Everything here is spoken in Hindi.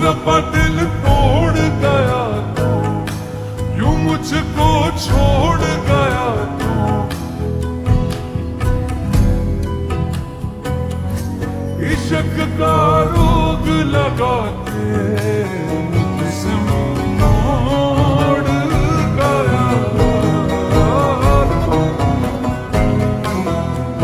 रब्बा दिल तोड़ गया तू, यूं मुझको छोड़ गया तू। इश्क का रोग लगा के जिस्म